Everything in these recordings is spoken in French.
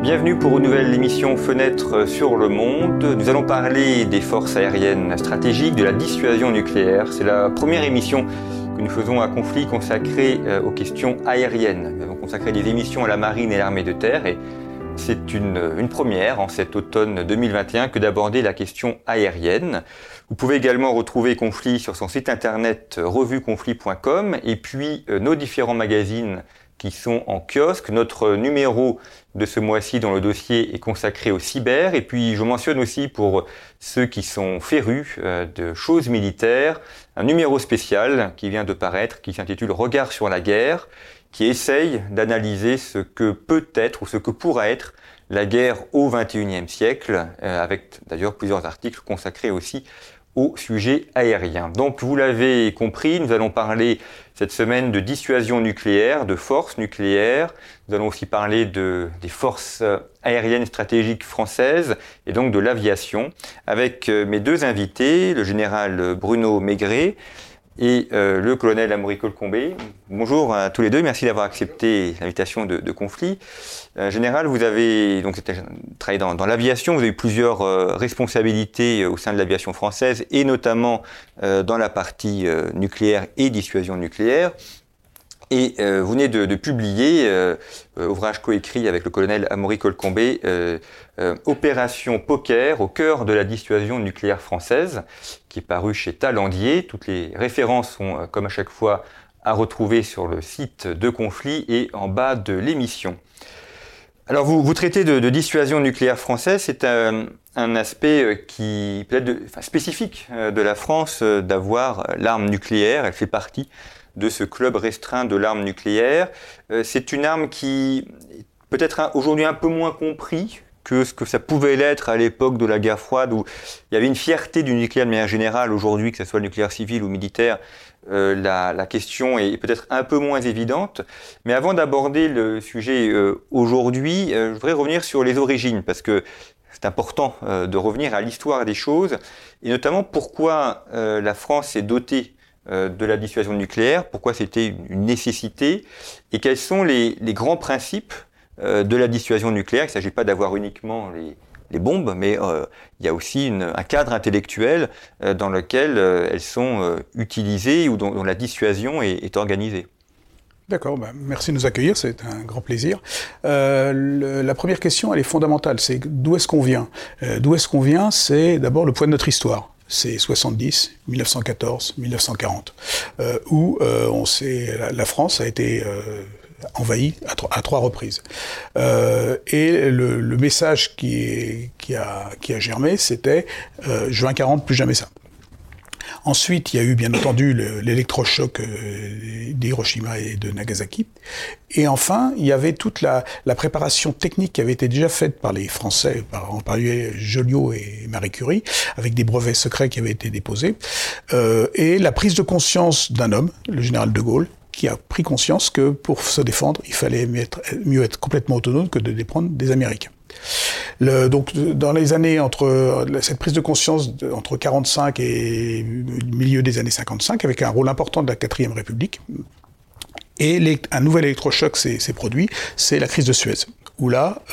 Bienvenue pour une nouvelle émission Fenêtre sur le monde. Nous allons parler des forces aériennes stratégiques, de la dissuasion nucléaire. C'est la première émission que nous faisons à Conflit consacrée aux questions aériennes. Nous avons consacré des émissions à la marine et l'armée de terre et c'est une première en cet automne 2021 que d'aborder la question aérienne. Vous pouvez également retrouver Conflit sur son site internet revueconflit.com et puis nos différents magazines qui sont en kiosque. Notre numéro de ce mois-ci dans le dossier est consacré au cyber. Et puis je mentionne aussi pour ceux qui sont férus de choses militaires, un numéro spécial qui vient de paraître, qui s'intitule Regard sur la guerre, qui essaye d'analyser ce que peut être ou ce que pourra être la guerre au XXIe siècle, avec d'ailleurs plusieurs articles consacrés aussi au sujet aérien. Donc vous l'avez compris, nous allons parler cette semaine de dissuasion nucléaire, de forces nucléaires. Nous allons aussi parler des forces aériennes stratégiques françaises et donc de l'aviation avec mes deux invités, le général Bruno Maigret et le colonel Amaury Colcombé. Bonjour à tous les deux, merci d'avoir accepté l'invitation de Conflit. Général, vous avez donc travaillé dans l'aviation, vous avez eu plusieurs responsabilités au sein de l'aviation française et notamment dans la partie nucléaire et dissuasion nucléaire. Et vous venez de publier, ouvrage coécrit avec le colonel Amaury Colcombé, Opération Poker au cœur de la dissuasion nucléaire française, qui est paru chez Talandier. Toutes les références sont, comme à chaque fois, à retrouver sur le site de Conflit et en bas de l'émission. Alors vous traitez de dissuasion nucléaire française, c'est un aspect qui peut être spécifique de la France d'avoir l'arme nucléaire, elle fait partie de ce club restreint de l'arme nucléaire. C'est une arme qui est peut-être aujourd'hui un peu moins compris que ce que ça pouvait l'être à l'époque de la guerre froide, où il y avait une fierté du nucléaire de manière générale. Aujourd'hui, que ce soit le nucléaire civil ou militaire, la question est peut-être un peu moins évidente. Mais avant d'aborder le sujet aujourd'hui, je voudrais revenir sur les origines, parce que c'est important de revenir à l'histoire des choses, et notamment pourquoi la France est dotée de la dissuasion nucléaire, pourquoi c'était une nécessité, et quels sont les grands principes de la dissuasion nucléaire. Il ne s'agit pas d'avoir uniquement les bombes, mais il y a aussi un cadre intellectuel dans lequel elles sont utilisées ou dont la dissuasion est organisée. D'accord, merci de nous accueillir, c'est un grand plaisir. La première question, elle est fondamentale, c'est d'où est-ce qu'on vient ? D'où est-ce qu'on vient ? C'est d'abord le point de notre histoire. C'est 70, 1914, 1940, où la France a été envahie à trois reprises. Et le message qui a germé, c'était juin 40, plus jamais ça. Ensuite, il y a eu bien entendu l'électrochoc d'Hiroshima et de Nagasaki. Et enfin, il y avait toute la préparation technique qui avait été déjà faite par les Français, en particulier Joliot et Marie Curie, avec des brevets secrets qui avaient été déposés. Et la prise de conscience d'un homme, le général de Gaulle, qui a pris conscience que pour se défendre, il fallait mieux être complètement autonome que de dépendre des Américains. Donc, dans les années cette prise de conscience entre 45 et le milieu des années 55, avec un rôle important de la 4e République, et un nouvel électrochoc s'est produit, c'est la crise de Suez, où là,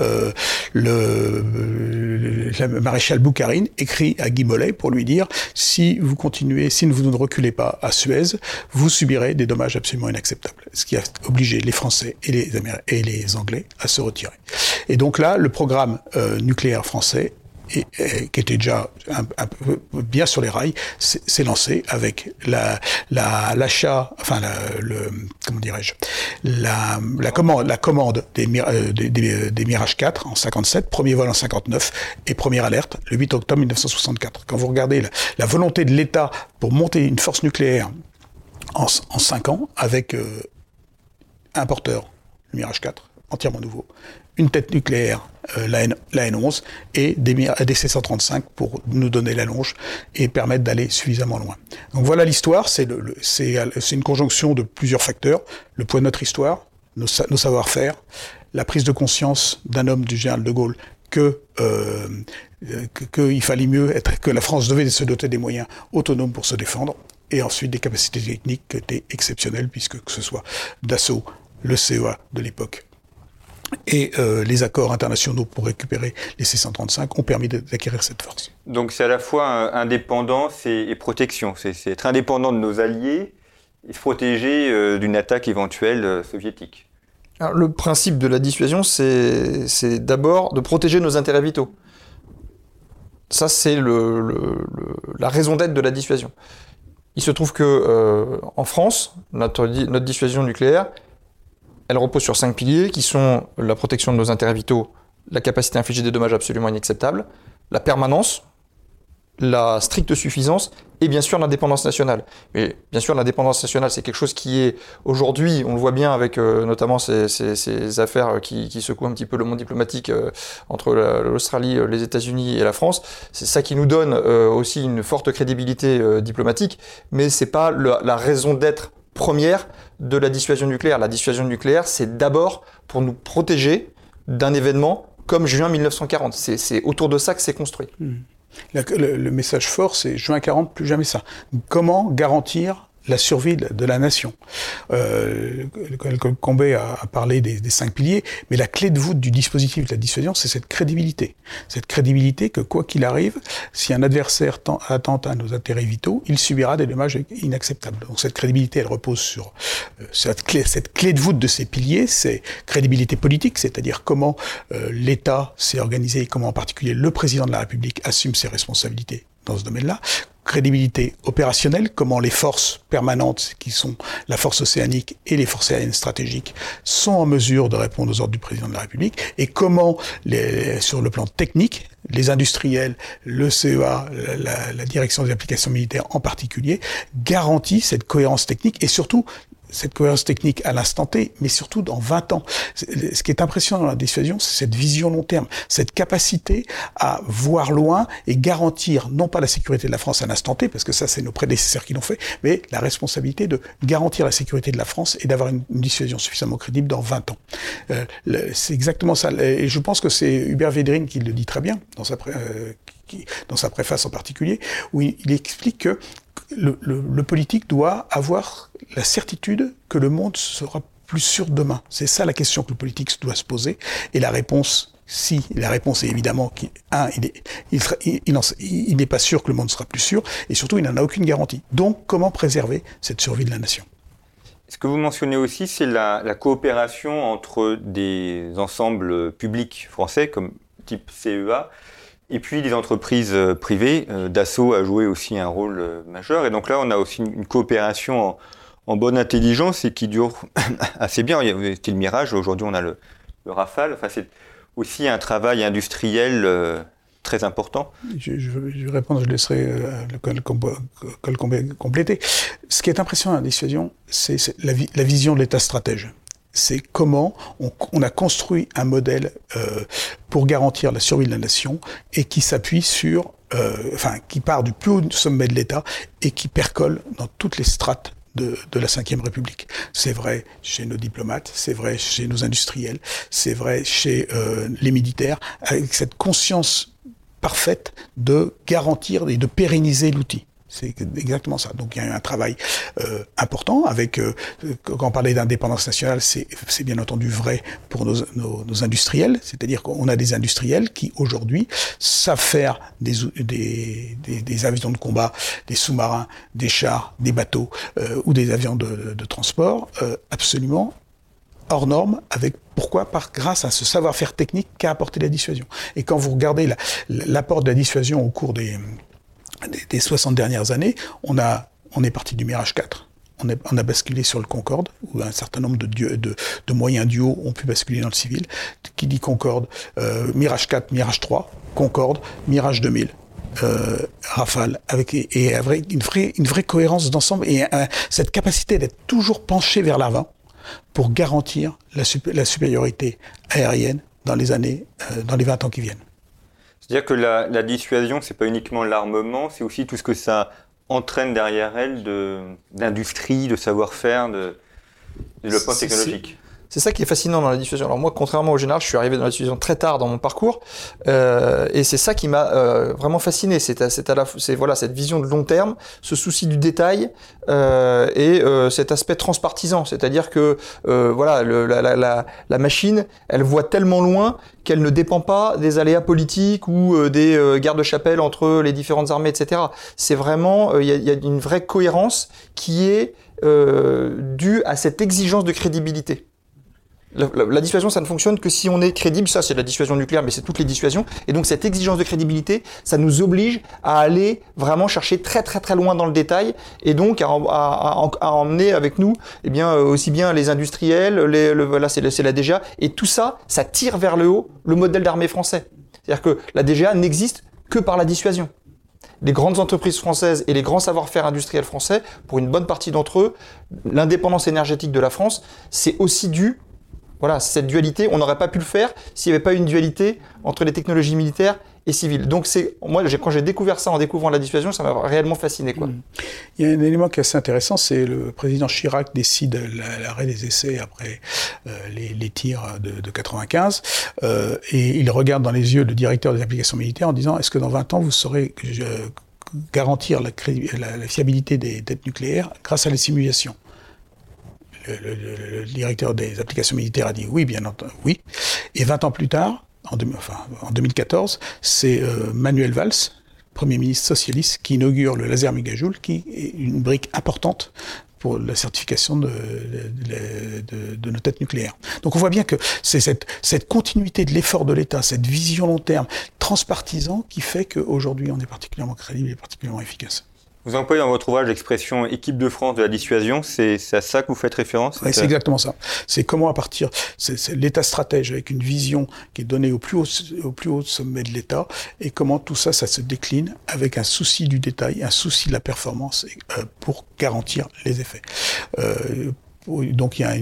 le maréchal Boukharine écrit à Guy Mollet pour lui dire « Si vous ne reculez pas à Suez, vous subirez des dommages absolument inacceptables », ce qui a obligé les Français et les Anglais à se retirer. Et donc là, le programme nucléaire français, qui était déjà un peu bien sur les rails, s'est lancé avec l'achat, enfin comment dirais-je, la commande des Mirage 4 en 57, premier vol en 59 et première alerte le 8 octobre 1964. Quand vous regardez la volonté de l'État pour monter une force nucléaire en 5 ans avec un porteur, le Mirage 4, entièrement nouveau, une tête nucléaire, la N11, et des C-135 pour nous donner la longe et permettre d'aller suffisamment loin. Donc voilà l'histoire, c'est une conjonction de plusieurs facteurs, le poids de notre histoire, nos savoir-faire, la prise de conscience d'un homme, du général de Gaulle, qu'il fallait mieux que la France devait se doter des moyens autonomes pour se défendre, et ensuite des capacités techniques qui étaient exceptionnelles, puisque que ce soit Dassault, le CEA de l'époque, Et les accords internationaux pour récupérer les C-135 ont permis d'acquérir cette force. Donc c'est à la fois indépendance et protection. C'est être indépendant de nos alliés et se protéger d'une attaque éventuelle soviétique. Alors, le principe de la dissuasion, c'est d'abord de protéger nos intérêts vitaux. Ça, c'est la raison d'être de la dissuasion. Il se trouve que en France, notre dissuasion nucléaire, elle repose sur 5 piliers qui sont la protection de nos intérêts vitaux, la capacité à infliger des dommages absolument inacceptables, la permanence, la stricte suffisance et bien sûr l'indépendance nationale. Mais bien sûr l'indépendance nationale c'est quelque chose qui est aujourd'hui, on le voit bien avec notamment ces affaires qui secouent un petit peu le monde diplomatique entre l'Australie, les États-Unis et la France. C'est ça qui nous donne aussi une forte crédibilité diplomatique, mais c'est pas la raison d'être première de la dissuasion nucléaire. La dissuasion nucléaire c'est d'abord pour nous protéger d'un événement comme juin 1940. C'est autour de ça que c'est construit. Le message fort, c'est juin 40, plus jamais ça. Comment garantir la survie de la nation? Le colonel Combet a parlé des 5 piliers, mais la clé de voûte du dispositif de la dissuasion, c'est cette crédibilité. Cette crédibilité que, quoi qu'il arrive, si un adversaire attente à nos intérêts vitaux, il subira des dommages inacceptables. Donc cette crédibilité, elle repose sur cette clé de voûte de ces piliers, c'est crédibilité politique, c'est-à-dire comment l'État s'est organisé et comment en particulier le président de la République assume ses responsabilités dans ce domaine-là. Crédibilité opérationnelle, comment les forces permanentes, qui sont la force océanique et les forces aériennes stratégiques, sont en mesure de répondre aux ordres du président de la République, et comment, sur le plan technique, les industriels, le CEA, la direction des applications militaires en particulier, garantissent cette cohérence technique et surtout cette cohérence technique à l'instant T, mais surtout dans 20 ans. Ce qui est impressionnant dans la dissuasion, c'est cette vision long terme, cette capacité à voir loin et garantir non pas la sécurité de la France à l'instant T, parce que ça c'est nos prédécesseurs qui l'ont fait, mais la responsabilité de garantir la sécurité de la France et d'avoir une dissuasion suffisamment crédible dans 20 ans. C'est exactement ça. Et je pense que c'est Hubert Védrine qui le dit très bien, dans sa préface en particulier, où il explique que le politique doit avoir la certitude que le monde sera plus sûr demain. C'est ça la question que le politique doit se poser. Et la réponse est évidemment il n'est pas sûr que le monde sera plus sûr, et surtout il n'en a aucune garantie. Donc comment préserver cette survie de la nation? Ce que vous mentionnez aussi, c'est la coopération entre des ensembles publics français, comme type CEA, et puis les entreprises privées. Dassault a joué aussi un rôle majeur. Et donc là, on a aussi une coopération en bonne intelligence et qui dure assez bien. C'était le Mirage, aujourd'hui on a le Rafale. Enfin, c'est aussi un travail industriel très important. Je vais répondre, je laisserai le colonel Combet compléter. Ce qui est impressionnant dans la dissuasion, c'est la vision de l'État stratège. C'est comment on a construit un modèle pour garantir la survie de la nation et qui s'appuie sur, qui part du plus haut sommet de l'État et qui percole dans toutes les strates de la Ve République. C'est vrai chez nos diplomates, c'est vrai chez nos industriels, c'est vrai chez les militaires, avec cette conscience parfaite de garantir et de pérenniser l'outil. C'est exactement ça. Donc il y a eu un travail important avec, quand on parlait d'indépendance nationale, c'est bien entendu vrai pour nos industriels, c'est-à-dire qu'on a des industriels qui aujourd'hui savent faire des avions de combat, des sous-marins, des chars, des bateaux ou des avions de transport absolument hors normes, pourquoi? Grâce à ce savoir-faire technique qu'a apporté la dissuasion. Et quand vous regardez l'apport de la dissuasion au cours des 60 dernières années, on est parti du Mirage 4. On a basculé sur le Concorde, où un certain nombre de moyens duaux ont pu basculer dans le civil. Qui dit Concorde, Mirage 4, Mirage 3, Concorde, Mirage 2000. Rafale, avec une vraie cohérence d'ensemble et cette capacité d'être toujours penché vers l'avant pour garantir la supériorité aérienne dans les 20 ans qui viennent. C'est-à-dire que la dissuasion, c'est pas uniquement l'armement, c'est aussi tout ce que ça entraîne derrière elle d'industrie, de savoir-faire, de développement technologique. C'est ça qui est fascinant dans la dissuasion. Alors moi, contrairement au général, je suis arrivé dans la dissuasion très tard dans mon parcours, et c'est ça qui m'a vraiment fasciné. C'est voilà, cette vision de long terme, ce souci du détail, et cet aspect transpartisan. C'est-à-dire que voilà, la machine, elle voit tellement loin qu'elle ne dépend pas des aléas politiques ou des guerres de chapelle entre les différentes armées, etc. C'est vraiment, il y a une vraie cohérence qui est due à cette exigence de crédibilité. La dissuasion, ça ne fonctionne que si on est crédible. Ça, c'est la dissuasion nucléaire, mais c'est toutes les dissuasions. Et donc, cette exigence de crédibilité, ça nous oblige à aller vraiment chercher très, très, très loin dans le détail, et donc à emmener avec nous, eh bien, aussi bien les industriels, là, c'est la DGA, et tout ça, ça tire vers le haut le modèle d'armée français. C'est-à-dire que la DGA n'existe que par la dissuasion. Les grandes entreprises françaises et les grands savoir-faire industriels français, pour une bonne partie d'entre eux, l'indépendance énergétique de la France, c'est aussi dû. Voilà, cette dualité, on n'aurait pas pu le faire s'il n'y avait pas une dualité entre les technologies militaires et civiles. Donc moi, quand j'ai découvert ça en découvrant la dissuasion, ça m'a réellement fasciné, quoi. Il y a un élément qui est assez intéressant, c'est le président Chirac décide l'arrêt des essais après les tirs de 95, et il regarde dans les yeux le directeur des applications militaires en disant « Est-ce que dans 20 ans, vous saurez garantir la fiabilité des têtes nucléaires grâce à les simulations ?» Le directeur des applications militaires a dit oui, bien entendu, oui. Et 20 ans plus tard, en 2014, c'est Manuel Valls, Premier ministre socialiste, qui inaugure le laser mégajoule, qui est une brique importante pour la certification de nos têtes nucléaires. Donc on voit bien que c'est cette continuité de l'effort de l'État, cette vision long terme, transpartisan, qui fait qu'aujourd'hui on est particulièrement crédible et particulièrement efficace. Vous employez dans votre ouvrage l'expression « équipe de France de la dissuasion », c'est à ça que vous faites référence? Oui, c'est exactement ça. C'est comment c'est l'État stratège avec une vision qui est donnée au plus haut sommet de l'État, et comment tout ça se décline avec un souci du détail, un souci de la performance pour garantir les effets. Donc il y a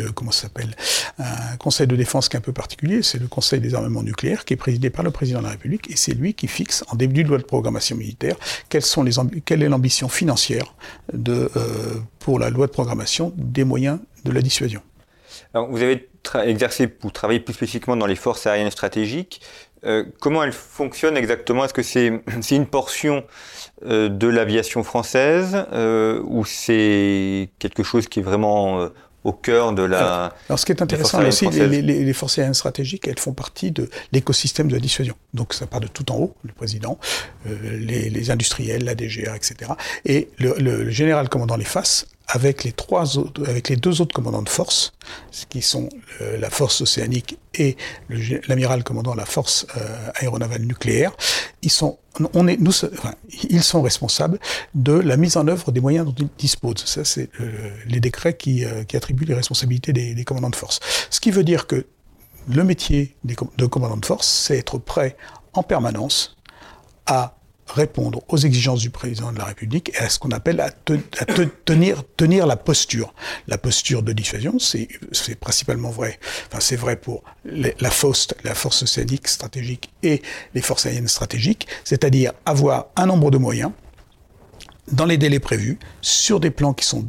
un conseil de défense qui est un peu particulier, c'est le Conseil des armements nucléaires, qui est présidé par le président de la République, et c'est lui qui fixe, en début de loi de programmation militaire, quelle est l'ambition financière pour la loi de programmation des moyens de la dissuasion. Alors, vous avez travaillé plus spécifiquement dans les forces aériennes stratégiques. Comment elles fonctionnent exactement? Est-ce que c'est une portion de l'aviation française ou c'est quelque chose qui est vraiment au cœur de la... Alors ce qui est intéressant aussi, les forces aériennes stratégiques, elles font partie de l'écosystème de la dissuasion. Donc ça part de tout en haut, le président, les industriels, la DGA, etc. Et le général commandant les FAS, avec les deux autres commandants de force, qui sont la force océanique et l'amiral commandant la force aéronavale nucléaire, ils sont responsables de la mise en œuvre des moyens dont ils disposent. Ça, c'est les décrets qui attribuent les responsabilités des commandants de force. Ce qui veut dire que le métier de commandant de force, c'est être prêt en permanence à répondre aux exigences du président de la République et à ce qu'on appelle tenir la posture. La posture de dissuasion, c'est principalement vrai. Enfin, c'est vrai pour la force océanique stratégique et les forces aériennes stratégiques, c'est-à-dire avoir un nombre de moyens dans les délais prévus, sur des plans qui sont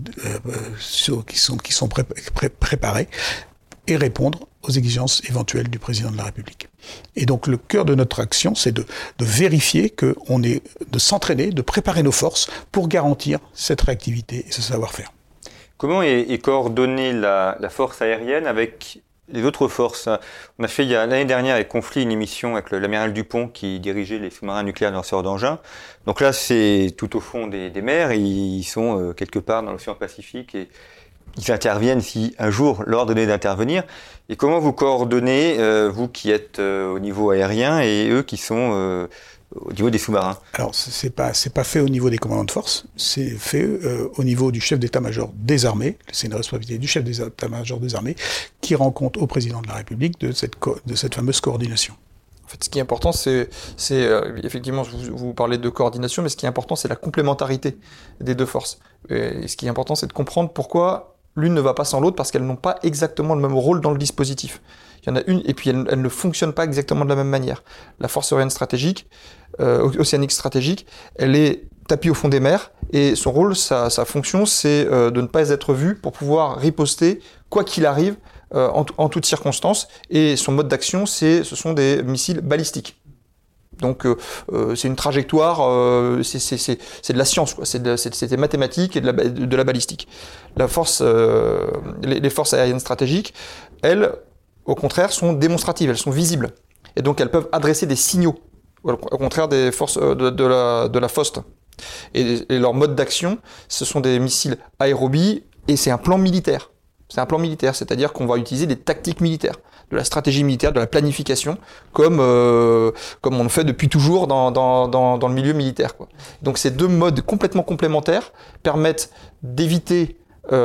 préparés, et répondre aux exigences éventuelles du président de la République. Et donc le cœur de notre action, c'est de vérifier de s'entraîner, de préparer nos forces pour garantir cette réactivité et ce savoir-faire. Comment est coordonnée la force aérienne avec les autres forces? On a fait l'année dernière avec Conflit une émission avec l'amiral Dupont qui dirigeait les sous-marins nucléaires lanceurs d'engins. Donc là, c'est tout au fond des mers, ils sont quelque part dans l'océan Pacifique et ils interviennent si un jour l'ordre est d'intervenir. Et comment vous coordonnez, vous qui êtes au niveau aérien et eux qui sont au niveau des sous-marins? Alors c'est pas fait au niveau des commandants de force, c'est fait au niveau du chef d'état-major des armées. C'est une responsabilité du chef d'état-major des armées qui rend compte au président de la République de cette fameuse coordination. En fait, ce qui est important, c'est effectivement, vous parlez de coordination, mais ce qui est important, c'est la complémentarité des deux forces. Et ce qui est important, c'est de comprendre pourquoi l'une ne va pas sans l'autre, parce qu'elles n'ont pas exactement le même rôle dans le dispositif. Il y en a une, et puis elles ne fonctionnent pas exactement de la même manière. La force aérienne stratégique, océanique stratégique, elle est tapie au fond des mers, et son rôle, sa fonction, c'est de ne pas être vue pour pouvoir riposter, quoi qu'il arrive, en toutes circonstances, et son mode d'action, ce sont des missiles balistiques. Donc c'est une trajectoire, c'est de la science, quoi. C'est des mathématiques et de la balistique. Les forces aériennes stratégiques, elles, au contraire, sont démonstratives, elles sont visibles. Et donc elles peuvent adresser des signaux, au contraire des forces de la FOST. Et leur mode d'action, ce sont des missiles aérobies, et c'est un plan militaire. C'est un plan militaire, c'est-à-dire qu'on va utiliser des tactiques militaires, de la stratégie militaire, de la planification, comme on le fait depuis toujours dans le milieu militaire, quoi. Donc ces deux modes complètement complémentaires permettent d'éviter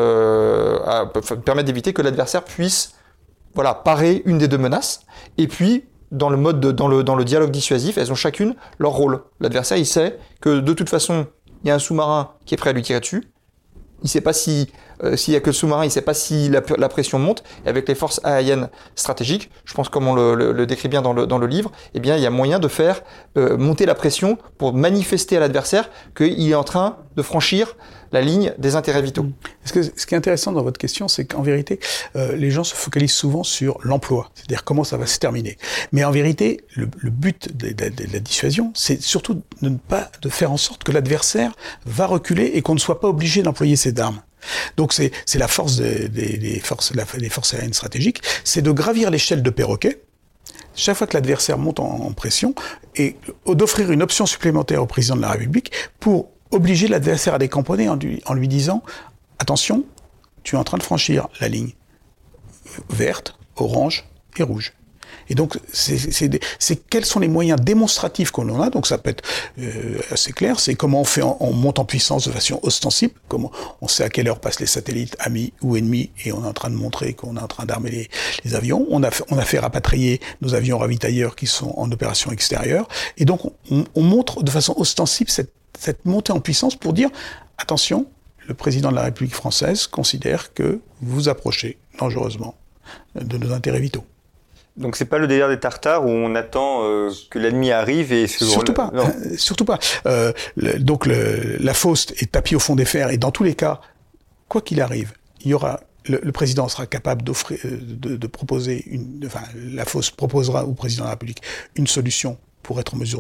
que l'adversaire puisse parer une des deux menaces. Et puis, dans le dialogue dissuasif, elles ont chacune leur rôle. L'adversaire, il sait que de toute façon, il y a un sous-marin qui est prêt à lui tirer dessus. Il ne sait pas s'il y a que le sous-marin, il ne sait pas si la pression monte. Et avec les forces aériennes stratégiques, je pense comme on le décrit bien dans le livre, eh bien, il y a moyen de faire monter la pression pour manifester à l'adversaire qu'il est en train de franchir la ligne des intérêts vitaux. Ce qui est intéressant dans votre question, c'est qu'en vérité, les gens se focalisent souvent sur l'emploi, c'est-à-dire comment ça va se terminer. Mais en vérité, le but de la dissuasion, c'est surtout de faire en sorte que l'adversaire va reculer et qu'on ne soit pas obligé d'employer ses armes. Donc c'est la force des forces aériennes stratégiques, c'est de gravir l'échelle de perroquet. Chaque fois que l'adversaire monte en pression, et d'offrir une option supplémentaire au président de la République pour obliger l'adversaire à décamponner en lui disant « Attention, tu es en train de franchir la ligne verte, orange et rouge ». Et donc, c'est quels sont les moyens démonstratifs qu'on a. Donc ça peut être assez clair, c'est comment on monte en puissance de façon ostensible, comment on sait à quelle heure passent les satellites amis ou ennemis, et on est en train de montrer qu'on est en train d'armer les avions. On a fait rapatrier nos avions ravitailleurs qui sont en opération extérieure. Et donc, on montre de façon ostensible cette montée en puissance pour dire « Attention, le président de la République française considère que vous vous approchez dangereusement de nos intérêts vitaux ». Donc c'est pas le délire des Tartares où on attend que l'ennemi arrive et ce surtout pas, surtout pas. Donc la FOST est tapie au fond des fers, et dans tous les cas, quoi qu'il arrive, il y aura le président sera capable d'offrir, de proposer la FOST proposera au président de la République une solution pour être en mesure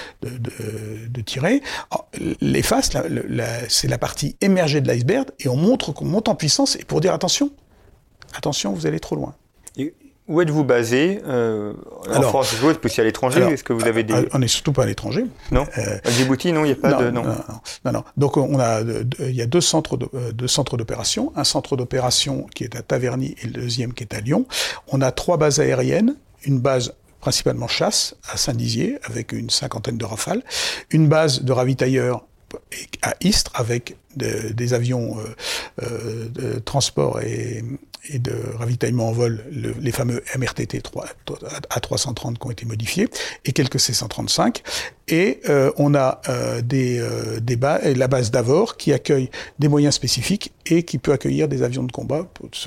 de tirer. Alors, les faces, c'est la partie émergée de l'iceberg, et on montre qu'on monte en puissance, et pour dire attention, vous allez trop loin. Où êtes-vous basé en France, vous êtes aussi à l'étranger. Est-ce que vous avez des... On n'est surtout pas à l'étranger. Non. À Djibouti, non, il n'y a pas de... Non. Donc il y a deux centres d'opération. Un centre d'opération qui est à Taverny et le deuxième qui est à Lyon. On a 3 bases aériennes. Une base principalement chasse à Saint-Dizier avec une 50aine de Rafales. Une base de ravitailleurs à Istres avec des avions de transport et de ravitaillement en vol, les fameux MRTT A330 qui ont été modifiés, et quelques C-135. Et on a la base d'Avor qui accueille des moyens spécifiques et qui peut accueillir des avions de combat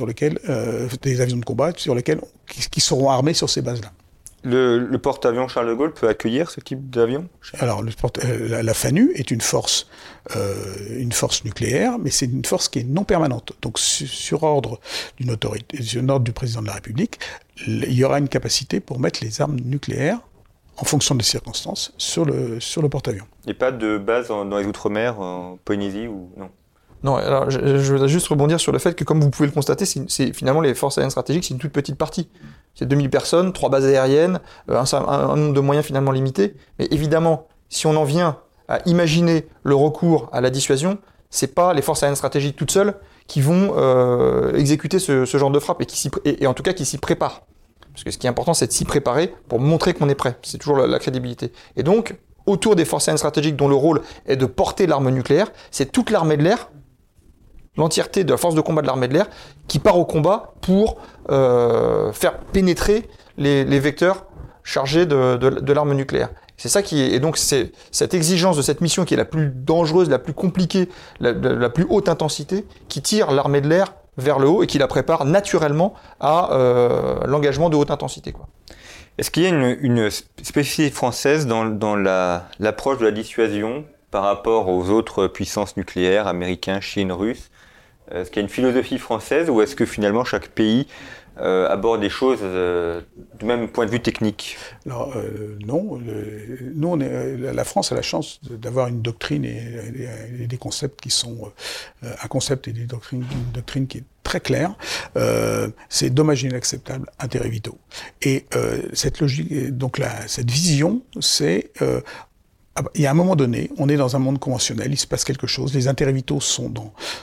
qui seront armés sur ces bases-là. Le porte-avions Charles de Gaulle peut accueillir ce type d'avion ? Alors, la FANU est une force nucléaire, mais c'est une force qui est non permanente. Donc, sur ordre du président de la République, il y aura une capacité pour mettre les armes nucléaires, en fonction des circonstances, sur le porte-avions. Et pas de base dans les Outre-mer, en Polynésie ou non ? Non, alors je voudrais juste rebondir sur le fait que, comme vous pouvez le constater, c'est finalement les forces aériennes stratégiques, c'est une toute petite partie. C'est 2000 personnes, 3 bases aériennes, un nombre de moyens finalement limité. Mais évidemment, si on en vient à imaginer le recours à la dissuasion, c'est pas les forces aériennes stratégiques toutes seules qui vont exécuter ce genre de frappe et en tout cas qui s'y préparent. Parce que ce qui est important, c'est de s'y préparer pour montrer qu'on est prêt. C'est toujours la crédibilité. Et donc, autour des forces aériennes stratégiques dont le rôle est de porter l'arme nucléaire, c'est toute l'armée de l'air, l'entièreté de la force de combat de l'armée de l'air qui part au combat pour faire pénétrer les vecteurs chargés de l'arme nucléaire. C'est ça qui est, et donc c'est cette exigence de cette mission qui est la plus dangereuse, la plus compliquée, la plus haute intensité, qui tire l'armée de l'air vers le haut et qui la prépare naturellement à l'engagement de haute intensité, quoi. Est-ce qu'il y a une spécificité française dans l'approche de la dissuasion par rapport aux autres puissances nucléaires, américains, Chine, Russes, Est-ce qu'il y a une philosophie française ou est-ce que finalement chaque pays aborde les choses du même point de vue technique? Alors non, nous la France a la chance d'avoir une doctrine et des concepts qui sont un concept et une doctrine qui est très claire. C'est dommage inacceptable, intérêts vitaux. Et cette logique, donc cette vision, c'est il y a un moment donné, on est dans un monde conventionnel, il se passe quelque chose, les intérêts vitaux sont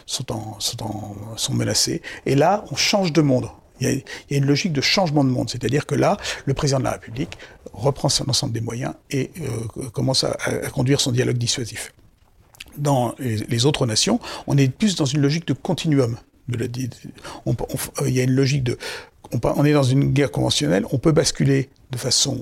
menacés, et là, on change de monde. Il y a une logique de changement de monde, c'est-à-dire que là, le président de la République reprend son ensemble des moyens et commence à conduire son dialogue dissuasif. Dans les autres nations, on est plus dans une logique de continuum. Il y a une logique de... On est dans une guerre conventionnelle, on peut basculer de façon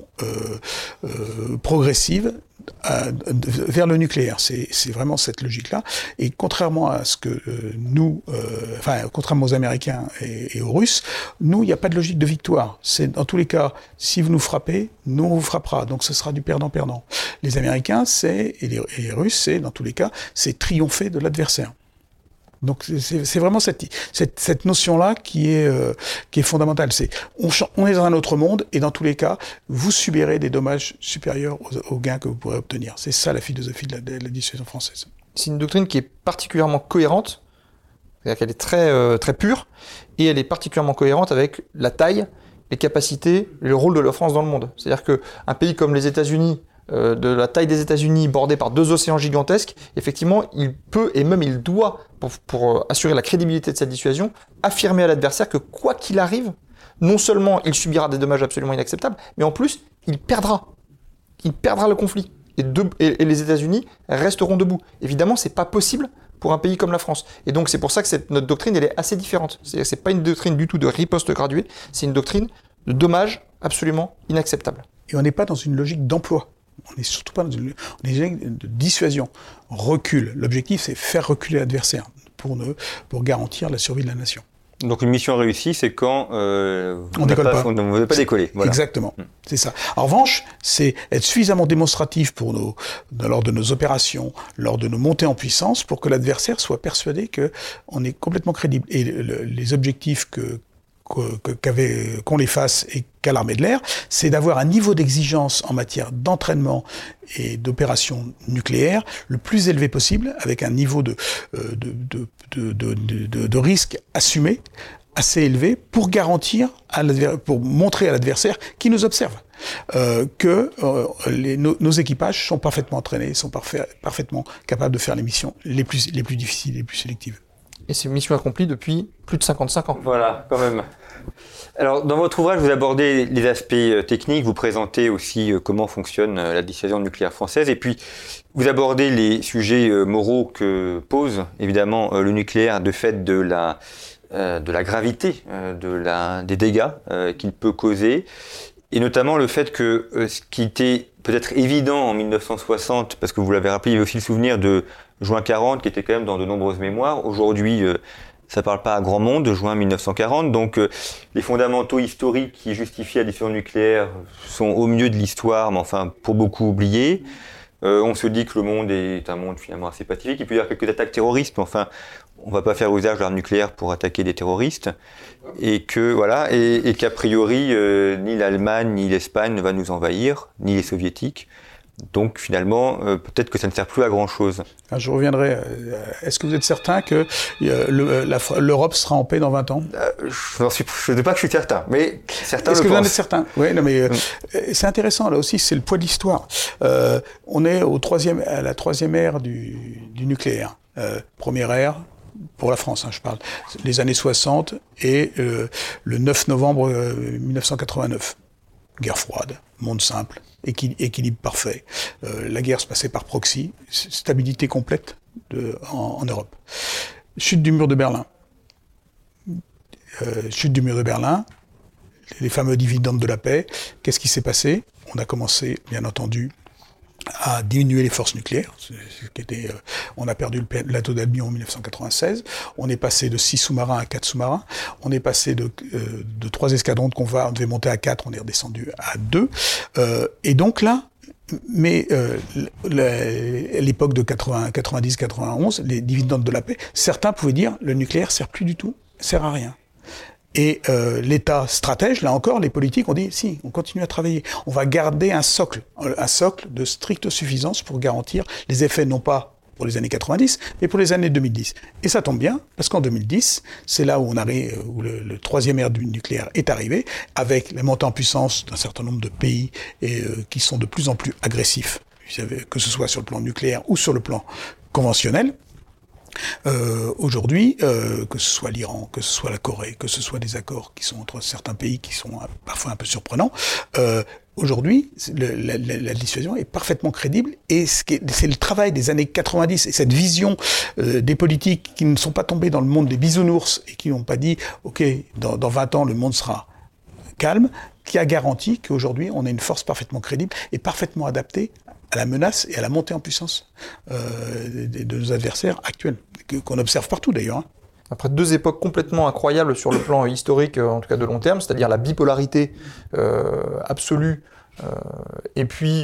progressive vers le nucléaire. C'est vraiment cette logique-là. Et contrairement à ce que contrairement aux Américains et aux Russes, nous, il n'y a pas de logique de victoire. C'est dans tous les cas, si vous nous frappez, nous on vous frappera. Donc ce sera du perdant-perdant. Les Américains, et les Russes, dans tous les cas, c'est triompher de l'adversaire. Donc c'est vraiment cette notion-là qui est fondamentale. On est dans un autre monde et dans tous les cas, vous subirez des dommages supérieurs aux gains que vous pourrez obtenir. C'est ça la philosophie de la dissuasion française. C'est une doctrine qui est particulièrement cohérente, c'est-à-dire qu'elle est très, très pure, et elle est particulièrement cohérente avec la taille, les capacités et le rôle de la France dans le monde. C'est-à-dire qu'un pays comme les États-Unis, de la taille des États-Unis, bordé par 2 océans gigantesques, effectivement, il peut et même il doit, pour assurer la crédibilité de cette dissuasion, affirmer à l'adversaire que quoi qu'il arrive, non seulement il subira des dommages absolument inacceptables, mais en plus, il perdra le conflit. Et les États-Unis resteront debout. Évidemment, c'est pas possible pour un pays comme la France. Et donc, c'est pour ça que notre doctrine, elle est assez différente. C'est pas une doctrine du tout de riposte graduée, c'est une doctrine de dommages absolument inacceptables. Et on n'est pas dans une logique d'emploi. On n'est surtout pas dans une logique de dissuasion. Recul. L'objectif, c'est faire reculer l'adversaire pour garantir la survie de la nation. Donc une mission réussie, c'est quand on ne veut pas décoller. Voilà. Exactement, c'est ça. En revanche, c'est être suffisamment démonstratif lors de nos opérations, lors de nos montées en puissance, pour que l'adversaire soit persuadé qu'on est complètement crédible. Et les objectifs qu'on les fasse et qu'à l'armée de l'air, c'est d'avoir un niveau d'exigence en matière d'entraînement et d'opération nucléaire le plus élevé possible, avec un niveau de risque assumé assez élevé pour garantir pour montrer à l'adversaire qui nous observe que nos équipages sont parfaitement entraînés, sont parfaitement capables de faire les missions les plus difficiles, les plus sélectives. Et c'est une mission accomplie depuis plus de 55 ans. Voilà, quand même. Alors, dans votre ouvrage, vous abordez les aspects techniques, vous présentez aussi comment fonctionne la dissuasion nucléaire française, et puis vous abordez les sujets moraux que pose évidemment le nucléaire de fait de la gravité des dégâts qu'il peut causer, et notamment le fait que ce qui était peut-être évident en 1960, parce que vous l'avez rappelé, il y avait aussi le souvenir de juin 40, qui était quand même dans de nombreuses mémoires. Aujourd'hui, ça parle pas à grand monde de juin 1940, donc les fondamentaux historiques qui justifient la dissuasion nucléaire sont au milieu de l'histoire, mais enfin pour beaucoup oubliés. On se dit que le monde est un monde finalement assez pacifique. Il peut y avoir quelques attaques terroristes, mais enfin, on va pas faire usage de l'arme nucléaire pour attaquer des terroristes, et qu'a priori ni l'Allemagne ni l'Espagne ne va nous envahir, ni les soviétiques. Donc finalement, peut-être que ça ne sert plus à grand-chose. Je reviendrai. Est-ce que vous êtes certain que l'Europe sera en paix dans 20 ans ? Je ne sais pas que je suis certain, mais certains Est-ce le que vous en pensent. êtes certain ? Oui, non, mais c'est intéressant, là aussi, c'est le poids de l'histoire. On est à la 3e ère du nucléaire. Première ère, pour la France, je parle, les années 60 et le 9 novembre 1989. Guerre froide, monde simple, équilibre parfait. La guerre se passait par proxy, stabilité complète en Europe. Chute du mur de Berlin. Les fameux dividendes de la paix. Qu'est-ce qui s'est passé ? On a commencé, bien entendu, à diminuer les forces nucléaires. On a perdu le plateau d'Albion en 1996. On est passé de 6 sous-marins à 4 sous-marins. On est passé de 3 escadrons de combat, on devait monter à 4, on est redescendu à 2. Et donc là, Mais à l'époque de 90-91, les dividendes de la paix, certains pouvaient dire le nucléaire sert plus du tout, sert à rien. Et l'État stratège, là encore, les politiques ont dit si, on continue à travailler, on va garder un socle de stricte suffisance pour garantir les effets non pas pour les années 90, mais pour les années 2010. Et ça tombe bien, parce qu'en 2010, c'est là où où le troisième ère du nucléaire est arrivé, avec la montée en puissance d'un certain nombre de pays qui sont de plus en plus agressifs, que ce soit sur le plan nucléaire ou sur le plan conventionnel. Aujourd'hui, que ce soit l'Iran, que ce soit la Corée, que ce soit des accords qui sont entre certains pays qui sont parfois un peu surprenants, aujourd'hui, la dissuasion est parfaitement crédible et c'est le travail des années 90 et cette vision des politiques qui ne sont pas tombés dans le monde des bisounours et qui n'ont pas dit « Ok, dans 20 ans, le monde sera calme », qui a garanti qu'aujourd'hui, on a une force parfaitement crédible et parfaitement adaptée à la menace et à la montée en puissance de nos adversaires actuels, qu'on observe partout d'ailleurs. Après 2 époques complètement incroyables sur le plan historique, en tout cas de long terme, c'est-à-dire la bipolarité absolue, et puis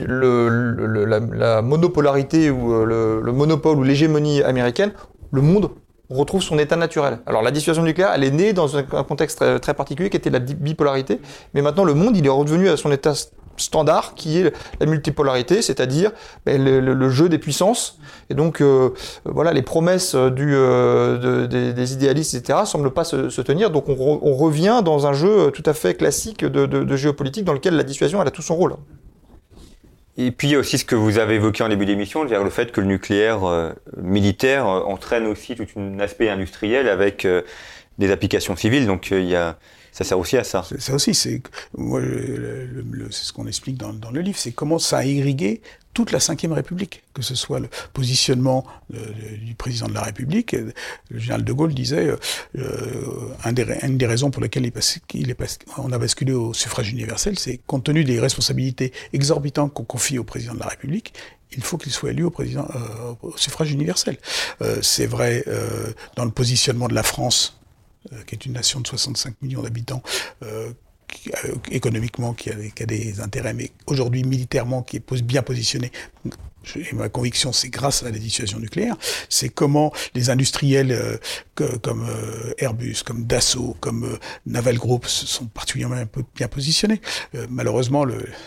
la monopolarité ou le monopole ou l'hégémonie américaine, le monde retrouve son état naturel. Alors la dissuasion nucléaire, elle est née dans un contexte très, très particulier qui était la bipolarité, mais maintenant le monde, il est redevenu à son état standard qui est la multipolarité, c'est-à-dire le jeu des puissances. Et donc voilà, les promesses des idéalistes, etc., semblent pas se tenir. Donc on revient dans un jeu tout à fait classique de géopolitique dans lequel la dissuasion elle a tout son rôle. Et puis il y a aussi ce que vous avez évoqué en début d'émission, c'est-à-dire le fait que le nucléaire militaire entraîne aussi tout un aspect industriel avec des applications civiles. Donc ça sert aussi à ça. Ça aussi, c'est ce qu'on explique dans le livre, c'est comment ça a irrigué toute la Ve République, que ce soit le positionnement du président de la République. Le général de Gaulle disait une des raisons pour lesquelles on a basculé au suffrage universel, c'est compte tenu des responsabilités exorbitantes qu'on confie au président de la République, il faut qu'il soit élu au suffrage universel. C'est vrai dans le positionnement de la France, qui est une nation de 65 millions d'habitants, économiquement, qui a des intérêts, mais aujourd'hui militairement, qui est bien positionné. Et ma conviction, c'est grâce à la dissuasion nucléaire. C'est comment les industriels comme Airbus, comme Dassault, comme Naval Group sont particulièrement bien positionnés. Malheureusement,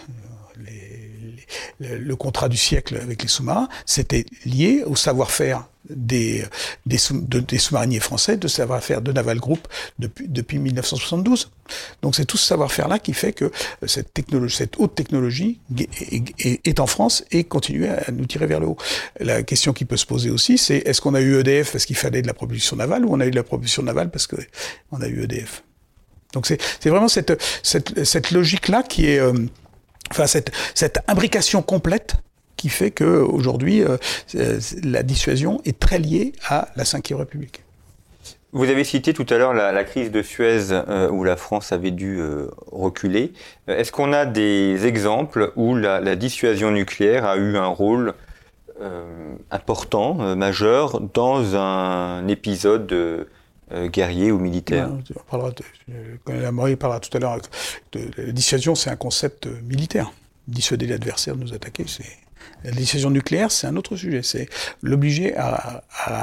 le contrat du siècle avec les sous-marins, c'était lié au savoir-faire des sous-mariniers français, de savoir-faire de Naval Group depuis 1972. Donc c'est tout ce savoir-faire-là qui fait que cette haute technologie est en France et continue à nous tirer vers le haut. La question qui peut se poser aussi, c'est est-ce qu'on a eu EDF parce qu'il fallait de la propulsion navale ou on a eu de la propulsion navale parce qu'on a eu EDF? Donc c'est vraiment cette logique-là qui est... cette imbrication complète qui fait qu'aujourd'hui, la dissuasion est très liée à la Ve République. Vous avez cité tout à l'heure la crise de Suez où la France avait dû reculer. Est-ce qu'on a des exemples où la dissuasion nucléaire a eu un rôle important, majeur, dans un épisode guerrier ou militaire? Marie parlera tout à l'heure. La dissuasion, c'est un concept militaire. Dissuader l'adversaire de nous attaquer, la dissuasion nucléaire, c'est un autre sujet. C'est l'obliger à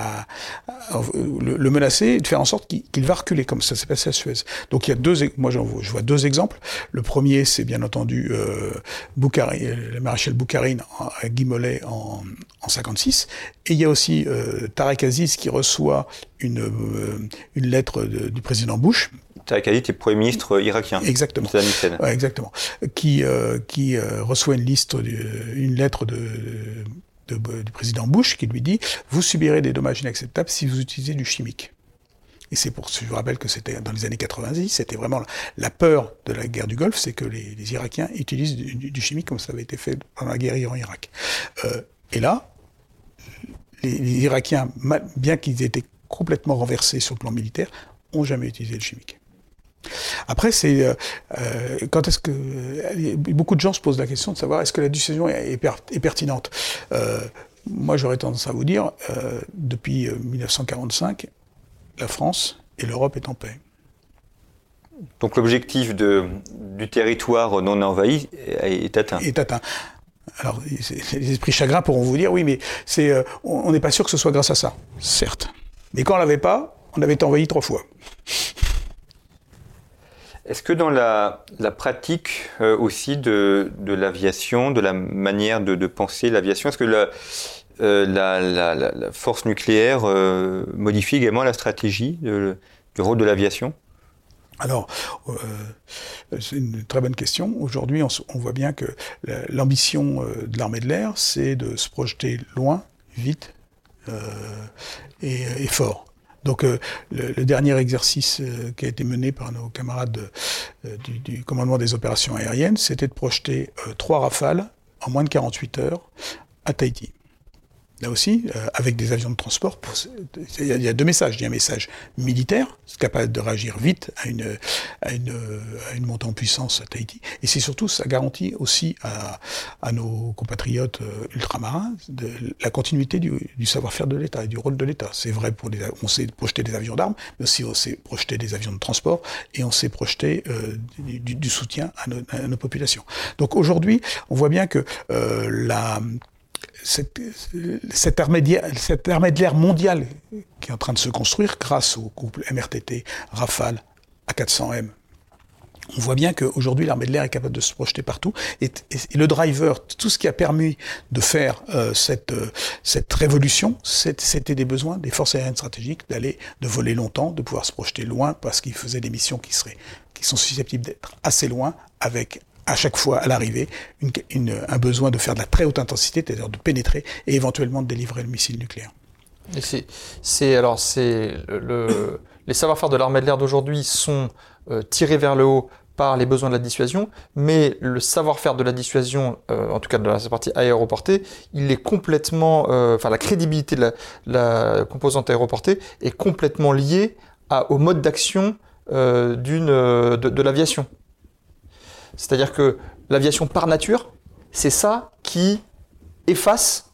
le menacer et de faire en sorte qu'il va reculer, comme ça s'est passé à Suez. Donc il y a je vois 2 exemples. Le premier, c'est bien entendu le maréchal Boukharine à Guy Mollet en 56. Et il y a aussi Tarek Aziz qui reçoit une lettre du président Bush. Tarek Aziz est Premier ministre irakien. Exactement. Ouais, exactement. Qui reçoit une lettre du président Bush qui lui dit « Vous subirez des dommages inacceptables si vous utilisez du chimique ». Et je vous rappelle que c'était dans les années 90, c'était vraiment la peur de la guerre du Golfe, c'est que les Irakiens utilisent du chimique comme ça avait été fait pendant la guerre Iran-Irak. Et là, les Irakiens, bien qu'ils aient été complètement renversés sur le plan militaire, n'ont jamais utilisé le chimique. Après, quand est-ce que beaucoup de gens se posent la question de savoir est-ce que la dissuasion est pertinente. Moi, j'aurais tendance à vous dire depuis 1945, la France et l'Europe est en paix. Donc l'objectif du territoire non envahi est atteint. Alors, les esprits chagrins pourront vous dire, oui, mais on n'est pas sûr que ce soit grâce à ça. Certes. Mais quand on l'avait pas, on avait été envahi 3 fois. Est-ce que dans la pratique aussi de l'aviation, de la manière de penser l'aviation, est-ce que la force nucléaire modifie également la stratégie du rôle de l'aviation ? Alors, c'est une très bonne question. Aujourd'hui, on voit bien que l'ambition de l'armée de l'air, c'est de se projeter loin, vite et fort. Donc, le dernier exercice qui a été mené par nos camarades du commandement des opérations aériennes, c'était de projeter 3 Rafales en moins de 48 heures à Tahiti. Là aussi, avec des avions de transport, il y a 2 messages. Il y a un message militaire, capable de réagir vite à une montée en puissance à Tahiti. Et c'est surtout, ça garantit aussi à nos compatriotes ultramarins la continuité du savoir-faire de l'État et du rôle de l'État. C'est vrai on sait projeter des avions d'armes, mais aussi on sait projeter des avions de transport et on sait projeter du soutien à nos populations. Donc aujourd'hui, on voit bien que cet intermédiaire mondial qui est en train de se construire grâce au couple MRTT, Rafale, A400M, on voit bien qu'aujourd'hui l'armée de l'air est capable de se projeter partout et le driver, tout ce qui a permis de faire cette révolution, c'était des besoins des forces aériennes stratégiques de voler longtemps, de pouvoir se projeter loin parce qu'ils faisaient des missions qui sont susceptibles d'être assez loin avec à chaque fois, à l'arrivée, un besoin de faire de la très haute intensité, c'est-à-dire de pénétrer et éventuellement de délivrer le missile nucléaire. Et les savoir-faire de l'armée de l'air d'aujourd'hui sont tirés vers le haut par les besoins de la dissuasion, mais le savoir-faire de la dissuasion, en tout cas de la partie aéroportée, il est complètement, la crédibilité de la composante aéroportée est complètement liée au mode d'action de l'aviation. C'est-à-dire que l'aviation par nature, c'est ça qui efface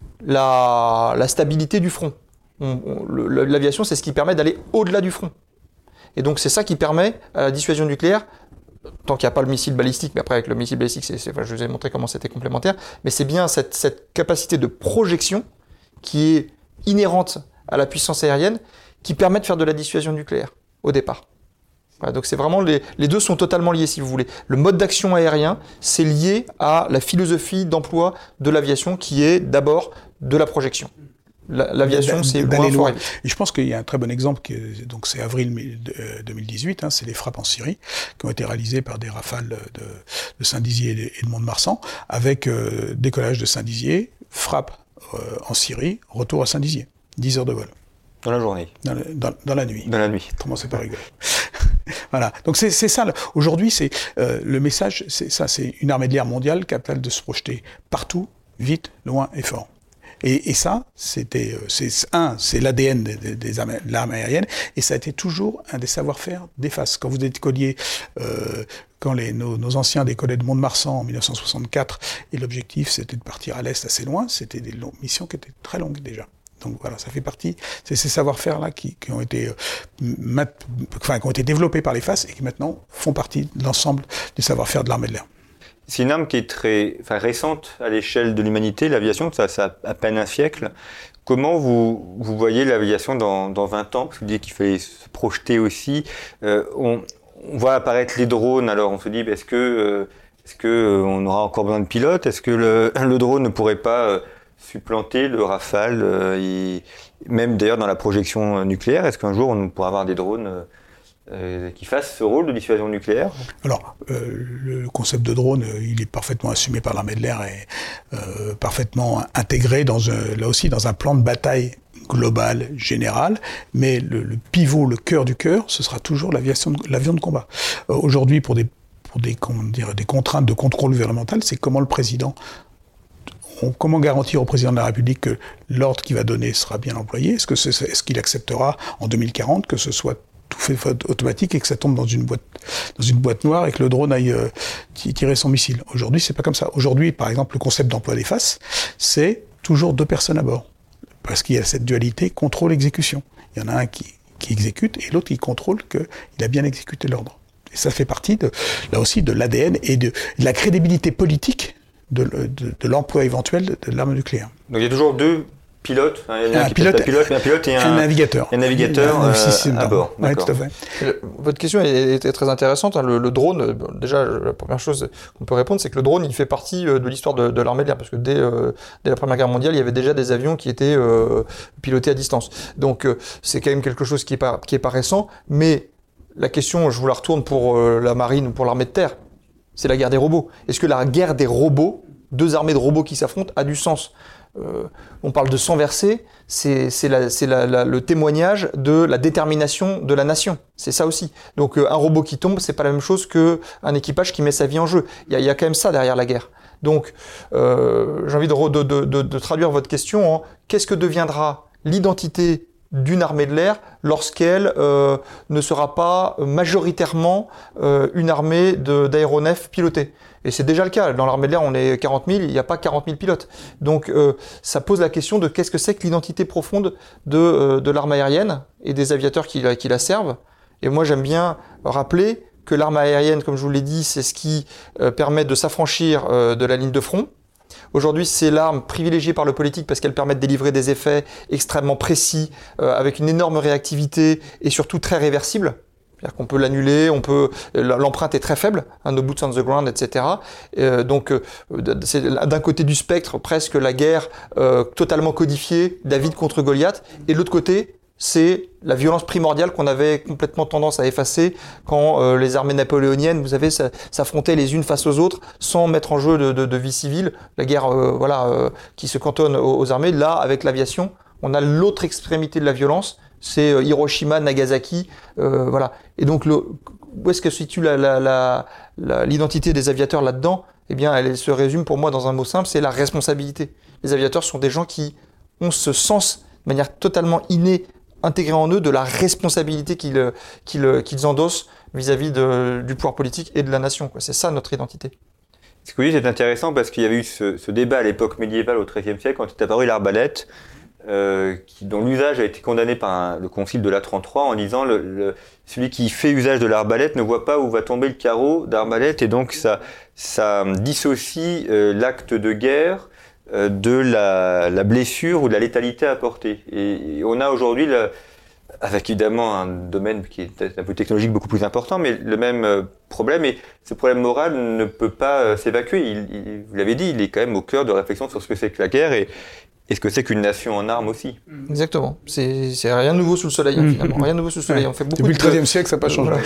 la stabilité du front. L'aviation, c'est ce qui permet d'aller au-delà du front. Et donc c'est ça qui permet à la dissuasion nucléaire, tant qu'il n'y a pas le missile balistique, mais après avec le missile balistique, je vous ai montré comment c'était complémentaire, mais c'est bien cette capacité de projection qui est inhérente à la puissance aérienne, qui permet de faire de la dissuasion nucléaire au départ. Voilà, donc c'est vraiment les deux sont totalement liés si vous voulez. Le mode d'action aérien, c'est lié à la philosophie d'emploi de l'aviation qui est d'abord de la projection. L'aviation, c'est loin. Et je pense qu'il y a un très bon exemple, donc c'est avril 2018, c'est les frappes en Syrie, qui ont été réalisées par des Rafales de Saint-Dizier et de Mont-de-Marsan, avec décollage de Saint-Dizier, frappe en Syrie, retour à Saint-Dizier. 10 heures de vol. Dans la journée. Dans la nuit. Dans la nuit. Commencez par rigoler. Voilà. Donc c'est ça. Aujourd'hui, c'est le message. C'est ça. C'est une armée de l'air mondiale capable de se projeter partout, vite, loin et fort. Et ça, c'est l'ADN de l'armée aérienne, et ça a été toujours un des savoir-faire des FAS. Quand vous décolliez, quand nos anciens décollaient de Mont-de-Marsan en 1964, et l'objectif c'était de partir à l'est assez loin, c'était des missions qui étaient très longues déjà. Donc voilà, ça fait partie, c'est ces savoir-faire-là qui ont été développés par les FAS et qui maintenant font partie de l'ensemble du savoir-faire de l'armée de l'air. C'est une arme qui est très récente à l'échelle de l'humanité, l'aviation, ça a à peine un siècle. Comment vous voyez l'aviation dans 20 ans ? Parce que vous dites qu'il fallait se projeter aussi. On voit apparaître les drones, alors on se dit, est-ce que on aura encore besoin de pilotes ? Est-ce que le drone ne pourrait pas supplanter le Rafale même d'ailleurs dans la projection nucléaire, est-ce qu'un jour on pourra avoir des drones qui fassent ce rôle de dissuasion nucléaire ? Alors, le concept de drone, il est parfaitement assumé par l'armée de l'air et parfaitement intégré là aussi dans un plan de bataille global, général, mais le pivot, le cœur du cœur, ce sera toujours l'avion de combat. Aujourd'hui, pour des contraintes de contrôle gouvernemental, c'est comment garantir au président de la République que l'ordre qu'il va donner sera bien employé ? Est-ce qu'il acceptera en 2040 que ce soit tout fait automatique et que ça tombe dans une boîte noire et que le drone aille tirer son missile ? Aujourd'hui, c'est pas comme ça. Aujourd'hui, par exemple, le concept d'emploi des FAS, c'est toujours 2 personnes à bord. Parce qu'il y a cette dualité contrôle-exécution. Il y en a un qui exécute et l'autre qui contrôle qu'il a bien exécuté l'ordre. Et ça fait partie là aussi de l'ADN et de la crédibilité politique de l'emploi éventuel de l'arme nucléaire. Donc il y a toujours deux pilotes, un pilote et un navigateur. Un navigateur à bord. Oui, tout à fait. Votre question est très intéressante. Le drone, déjà, la première chose qu'on peut répondre, c'est que le drone, il fait partie de l'histoire de l'armée de l'air, parce que dès la Première Guerre mondiale, il y avait déjà des avions qui étaient pilotés à distance. Donc c'est quand même quelque chose qui est pas récent, mais la question, je vous la retourne pour la marine ou pour l'armée de terre, c'est la guerre des robots. Est-ce que la guerre des robots, deux armées de robots qui s'affrontent, a du sens ? On parle de sang versé, c'est le témoignage de la détermination de la nation. C'est ça aussi. Donc un robot qui tombe, c'est pas la même chose qu'un équipage qui met sa vie en jeu. Il y a quand même ça derrière la guerre. Donc j'ai envie de traduire votre question en qu'est-ce que deviendra l'identité d'une armée de l'air lorsqu'elle ne sera pas majoritairement une armée d'aéronefs pilotées. Et c'est déjà le cas. Dans l'armée de l'air, on est 40 000, il n'y a pas 40 000 pilotes. Donc ça pose la question de qu'est-ce que c'est que l'identité profonde de l'arme aérienne et des aviateurs qui la servent. Et moi, j'aime bien rappeler que l'arme aérienne, comme je vous l'ai dit, c'est ce qui permet de s'affranchir de la ligne de front. Aujourd'hui, c'est l'arme privilégiée par le politique parce qu'elle permet de délivrer des effets extrêmement précis, avec une énorme réactivité et surtout très réversible. C'est-à-dire qu'on peut l'annuler, l'empreinte est très faible, no boots on the ground, etc. Donc, c'est d'un côté du spectre, presque la guerre totalement codifiée, David contre Goliath, et de l'autre côté, c'est la violence primordiale qu'on avait complètement tendance à effacer quand les armées napoléoniennes, vous savez, s'affrontaient les unes face aux autres sans mettre en jeu de vie civile. La guerre, qui se cantonne aux armées. Là, avec l'aviation, on a l'autre extrémité de la violence, c'est Hiroshima, Nagasaki, voilà. Et donc, où est-ce que se situe l'identité des aviateurs là-dedans ? Eh bien, elle se résume pour moi dans un mot simple, c'est la responsabilité. Les aviateurs sont des gens qui ont ce sens, de manière totalement innée, intégré en eux, de la responsabilité qu'ils endossent vis-à-vis du pouvoir politique et de la nation, quoi. C'est ça notre identité. Ce que vous dites, c'est intéressant parce qu'il y avait eu ce débat à l'époque médiévale au XIIIe siècle quand est apparue l'arbalète, dont l'usage a été condamné par le concile de Latran III en disant celui qui fait usage de l'arbalète ne voit pas où va tomber le carreau d'arbalète, et donc ça dissocie l'acte de guerre de la blessure ou de la létalité apportée. Et on a aujourd'hui, avec évidemment un domaine qui est peut-être un peu technologique beaucoup plus important, mais le même problème, et ce problème moral ne peut pas s'évacuer. Vous l'avez dit, il est quand même au cœur de réflexion sur ce que c'est que la guerre et ce que c'est qu'une nation en armes aussi. Exactement. C'est rien de nouveau sous le soleil, finalement. Rien de nouveau sous le soleil. On fait beaucoup depuis le XIIIe siècle, ça n'a pas changé.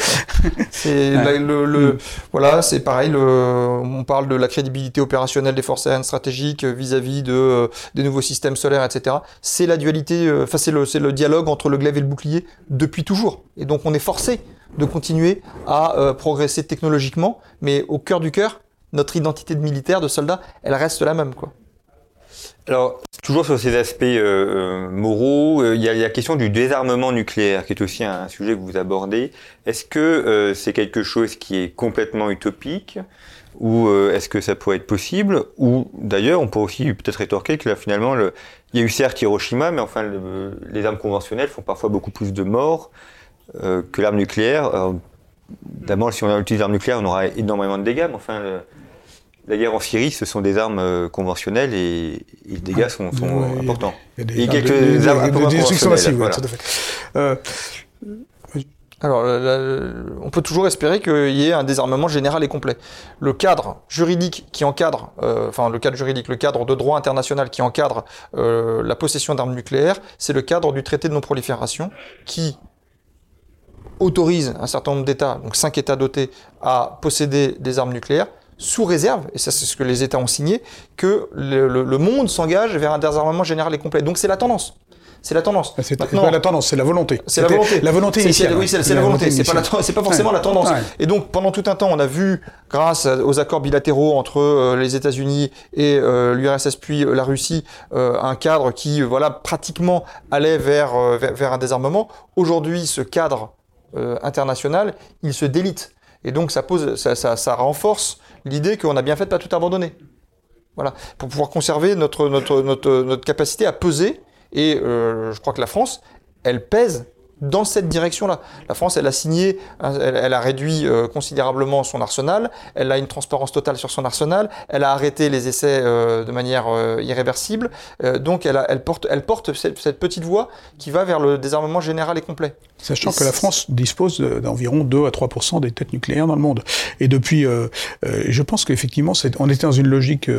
Voilà, c'est pareil. On parle de la crédibilité opérationnelle des forces aériennes stratégiques vis-à-vis des nouveaux systèmes solaires, etc. C'est la dualité. C'est le dialogue entre le glaive et le bouclier depuis toujours. Et donc, on est forcé de continuer à progresser technologiquement, mais au cœur du cœur, notre identité de militaire, de soldat, elle reste la même, quoi. Alors, toujours sur ces aspects moraux, il y a la question du désarmement nucléaire, qui est aussi un sujet que vous abordez. Est-ce que c'est quelque chose qui est complètement utopique, ou est-ce que ça pourrait être possible? Ou d'ailleurs, on peut aussi peut-être rétorquer que là, finalement, il y a eu certes Hiroshima, mais enfin, les armes conventionnelles font parfois beaucoup plus de morts que l'arme nucléaire. Alors, d'abord, si on utilise l'arme nucléaire, on aura énormément de dégâts, mais enfin... La guerre en Syrie, ce sont des armes conventionnelles et les dégâts sont importants. Il y a quelques armes destruction massive, voilà. Tout à fait. Alors, on peut toujours espérer qu'il y ait un désarmement général et complet. Le cadre juridique qui encadre, le cadre de droit international qui encadre la possession d'armes nucléaires, c'est le cadre du traité de non-prolifération qui autorise un certain nombre d'États, donc 5 États dotés, à posséder des armes nucléaires, sous réserve, et ça c'est ce que les États ont signé, que le monde s'engage vers un désarmement général et complet. Donc c'est la tendance. C'est la tendance. C'est pas la tendance, c'est la volonté. C'est la volonté. La volonté initiale. Oui, c'est la volonté. C'est pas forcément la tendance. Ouais. Et donc pendant tout un temps, on a vu, grâce aux accords bilatéraux entre les États-Unis et l'URSS puis la Russie, un cadre qui, pratiquement allait vers un désarmement. Aujourd'hui, ce cadre international, il se délite. Et donc ça renforce l'idée qu'on a bien fait de pas tout abandonner. Voilà, pour pouvoir conserver notre capacité à peser. Et je crois que la France, elle pèse dans cette direction-là. La France, elle a signé, elle a réduit considérablement son arsenal, elle a une transparence totale sur son arsenal, elle a arrêté les essais de manière irréversible, donc elle porte cette petite voie qui va vers le désarmement général et complet. Sachant que la France dispose d'environ 2 à 3% des têtes nucléaires dans le monde. Et depuis, je pense qu'effectivement, on était dans une logique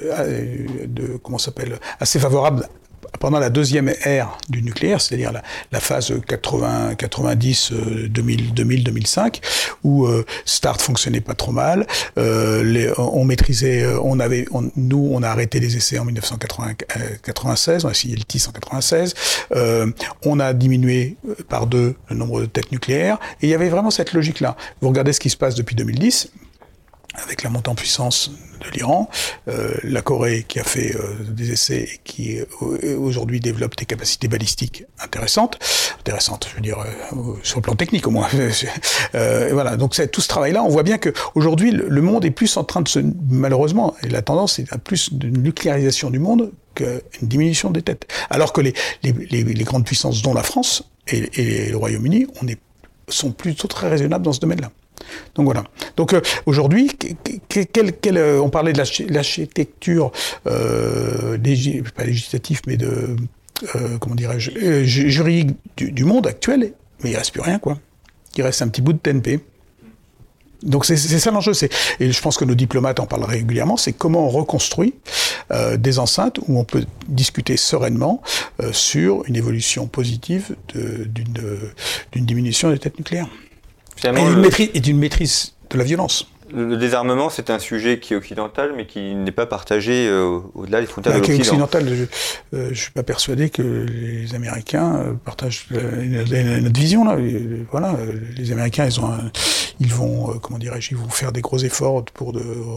assez favorable pendant la deuxième ère du nucléaire, c'est-à-dire la phase 80, 90, 2000, 2005, où START fonctionnait pas trop mal. On maîtrisait, on a arrêté les essais en 1996, on a signé le TIS en 96. On a diminué par 2 le nombre de têtes nucléaires, et il y avait vraiment cette logique-là. Vous regardez ce qui se passe depuis 2010. Avec la montée en puissance de l'Iran, la Corée qui a fait des essais et qui aujourd'hui développe des capacités balistiques intéressantes, je veux dire sur le plan technique au moins. Voilà, donc tout ce travail-là, on voit bien que aujourd'hui le monde est plus en train de malheureusement, et la tendance est à plus de nucléarisation du monde qu'une diminution des têtes. Alors que les grandes puissances, dont la France et le Royaume-Uni, sont plutôt très raisonnables dans ce domaine-là. Donc voilà. Donc aujourd'hui, on parlait de l'architecture pas législative, mais de juridique du monde actuel, mais il reste plus rien, quoi. Il reste un petit bout de TNP. Donc c'est ça l'enjeu. Et je pense que nos diplomates en parlent régulièrement. C'est comment on reconstruit des enceintes où on peut discuter sereinement sur une évolution positive d'une diminution des têtes nucléaires. Et d'une maîtrise de la violence. Le désarmement, c'est un sujet qui est occidental, mais qui n'est pas partagé au-delà des frontières de l'Occident. Occidental, je ne suis pas persuadé que les Américains partagent notre vision là. Voilà, les Américains, ils vont faire des gros efforts pour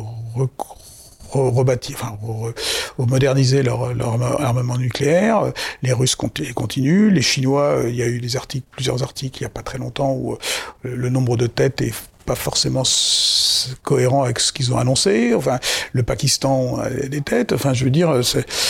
moderniser leur armement nucléaire. Les Russes continuent. Les Chinois, il y a eu plusieurs articles il n'y a pas très longtemps où le nombre de têtes est pas forcément cohérent avec ce qu'ils ont annoncé. Enfin, le Pakistan a des têtes. Enfin, je veux dire,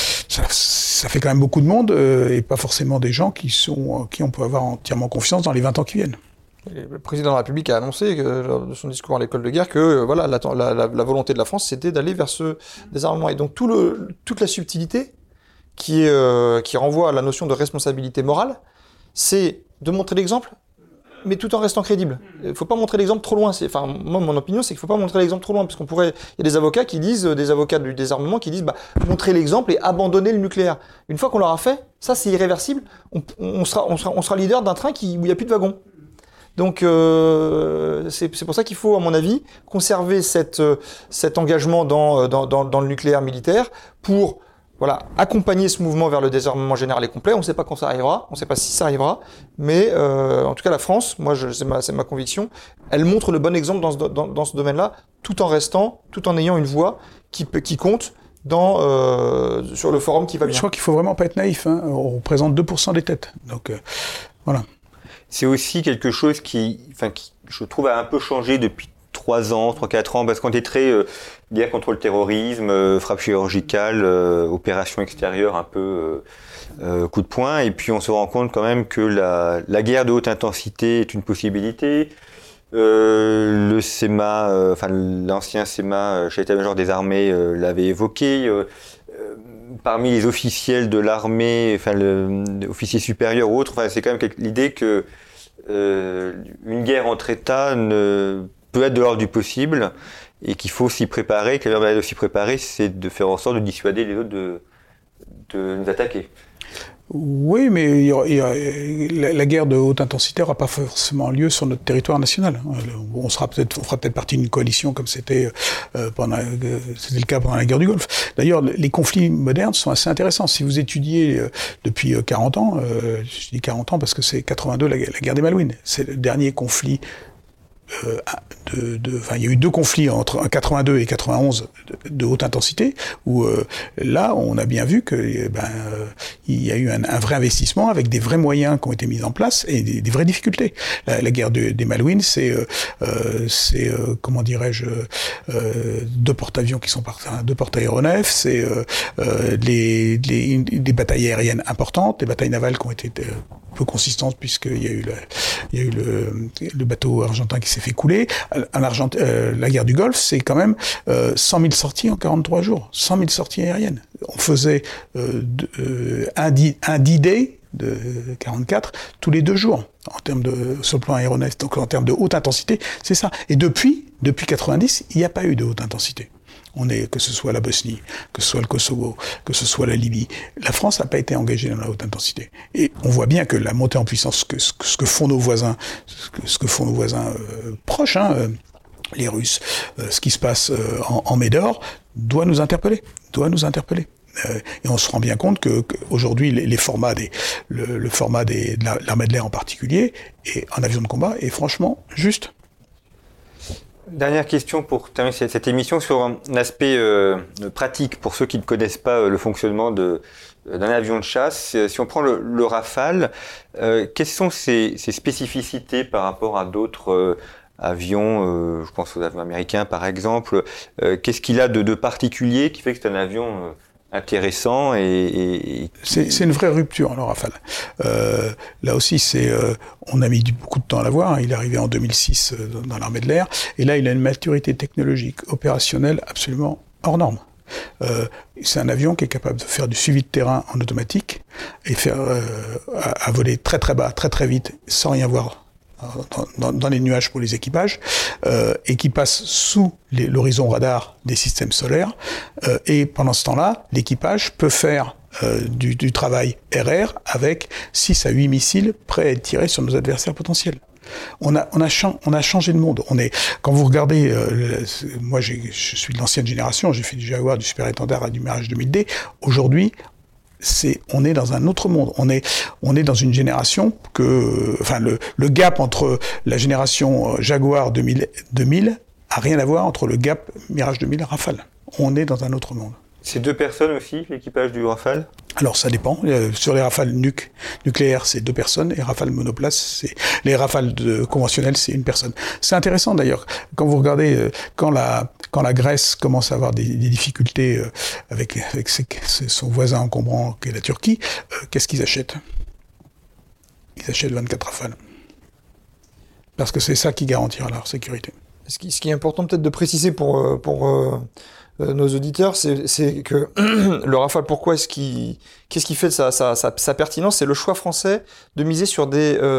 ça fait quand même beaucoup de monde et pas forcément des gens qui on peut avoir entièrement confiance dans les 20 ans qui viennent. Le président de la République a annoncé lors de son discours à l'école de guerre que voilà, la volonté de la France, c'était d'aller vers ce désarmement. Et donc toute la subtilité qui renvoie à la notion de responsabilité morale, c'est de montrer l'exemple, mais tout en restant crédible. Il ne faut pas montrer l'exemple trop loin. Moi, mon opinion, c'est qu'il ne faut pas montrer l'exemple trop loin, parce il y a des avocats des avocats du désarmement qui disent, montrer l'exemple et abandonner le nucléaire. Une fois qu'on l'aura fait, ça c'est irréversible. On sera leader d'un train où il n'y a plus de wagons. Donc c'est pour ça qu'il faut, à mon avis, conserver cet engagement dans le nucléaire militaire pour accompagner ce mouvement vers le désarmement général et complet. On ne sait pas quand ça arrivera, on ne sait pas si ça arrivera, mais en tout cas la France, moi c'est ma conviction, elle montre le bon exemple dans ce domaine-là, tout en ayant une voix qui compte sur le forum qui va bien. Je crois qu'il ne faut vraiment pas être naïf, hein. On représente 2% des têtes, donc voilà. C'est aussi quelque chose qui, je trouve, a un peu changé depuis 3 ans, 3-4 ans, parce qu'on était très guerre contre le terrorisme, frappe chirurgicale, opération extérieure, un peu coup de poing, et puis on se rend compte quand même que la guerre de haute intensité est une possibilité. Le SEMA, l'ancien SEMA, chef d'état-major des armées, l'avait évoqué. Parmi les officiels de l'armée, officiers supérieurs ou autres, c'est quand même l'idée que une guerre entre États peut être de l'ordre du possible et qu'il faut s'y préparer, que la manière de s'y préparer, c'est de faire en sorte de dissuader les autres de nous attaquer. Oui, mais la guerre de haute intensité n'aura pas forcément lieu sur notre territoire national. On fera peut-être partie d'une coalition comme c'était le cas pendant la guerre du Golfe. D'ailleurs, les conflits modernes sont assez intéressants. Si vous étudiez depuis 40 ans, je dis 40 ans parce que c'est 82 la guerre des Malouines. C'est le dernier conflit. Il y a eu 2 conflits entre 82 et 91 de haute intensité où là on a bien vu que il y a eu un vrai investissement avec des vrais moyens qui ont été mis en place et des vraies difficultés. La guerre des Malouines, c'est 2 porte-avions qui sont partis, 2 porte-aéronefs, c'est des batailles aériennes importantes, des batailles navales qui ont été peu consistante puisqu'il y a eu le bateau argentin qui s'est fait couler. La guerre du Golfe, c'est quand même 100 000 sorties en 43 jours, 100 000 sorties aériennes. On faisait un D-Day de 44 tous les 2 jours en termes sur le plan aéronef, donc en termes de haute intensité, c'est ça. Et depuis 90, il n'y a pas eu de haute intensité. Que ce soit la Bosnie, que ce soit le Kosovo, que ce soit la Libye, la France n'a pas été engagée dans la haute intensité. Et on voit bien que la montée en puissance, ce que font nos voisins, proches, les Russes, ce qui se passe en Médor, doit nous interpeller. Et on se rend bien compte qu'aujourd'hui, les formats le format de l'armée de l'air en particulier, et en avion de combat, est franchement juste. Dernière question pour terminer cette émission sur un aspect pratique pour ceux qui ne connaissent pas le fonctionnement d'un avion de chasse. Si on prend le Rafale, quelles sont ses spécificités par rapport à d'autres avions, je pense aux avions américains par exemple. Qu'est-ce qu'il a de particulier qui fait que c'est un avion intéressant et... C'est une vraie rupture, le Rafale. Là aussi, on a mis beaucoup de temps à l'avoir. Il est arrivé en 2006 dans l'armée de l'air. Et là, il a une maturité technologique, opérationnelle absolument hors norme. C'est un avion qui est capable de faire du suivi de terrain en automatique et à voler très très bas, très très vite, sans rien voir dans les nuages pour les équipages, et qui passe sous l'horizon radar des systèmes solaires. Et pendant ce temps-là, l'équipage peut faire du travail RR avec 6 à 8 missiles prêts à être tirés sur nos adversaires potentiels. On a changé de monde. Quand vous regardez, moi je suis de l'ancienne génération, j'ai fait du Jaguar, du Super Étendard et du Mirage 2000D. Aujourd'hui, on est dans un autre monde. On est dans une génération le gap entre la génération Jaguar 2000 a rien à voir entre le gap Mirage 2000 et Rafale. On est dans un autre monde. C'est 2 personnes aussi, l'équipage du Rafale ? Alors ça dépend. Sur les Rafales nucléaires, c'est 2 personnes, et Rafale monoplace, les Rafales conventionnels, c'est 1 personne. C'est intéressant d'ailleurs quand vous regardez quand la Grèce commence à avoir des difficultés avec son voisin encombrant qu'est la Turquie, qu'est-ce qu'ils achètent ? Ils achètent 24 Rafales. Parce que c'est ça qui garantira leur sécurité. Ce qui est important peut-être de préciser pour nos auditeurs, c'est que le Rafale, qu'est-ce qui fait sa pertinence? C'est le choix français de miser sur